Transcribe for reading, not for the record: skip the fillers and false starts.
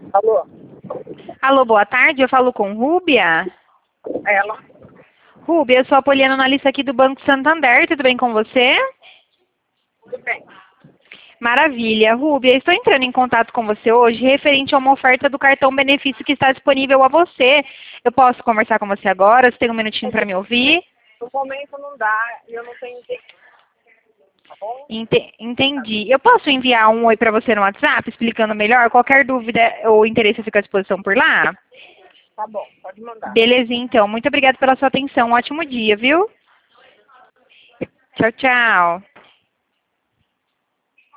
Alô? Alô, boa tarde. Eu falo com Rúbia. Ela? Rúbia, eu sou a Poliana, analista aqui do Banco Santander. Tudo bem com você? Tudo bem. Maravilha. Rúbia, estou entrando em contato com você hoje referente a uma oferta do cartão benefício que está disponível a você. Eu posso conversar com você agora? Você tem um minutinho para me ouvir? No momento não dá e eu não tenho tempo, tá bom? Entendi. Eu posso enviar um oi para você no WhatsApp explicando melhor? Qualquer dúvida ou interesse fica à disposição por lá? Tá bom, pode mandar. Beleza, então. Muito obrigada pela sua atenção. Um ótimo dia, viu? Tchau, tchau.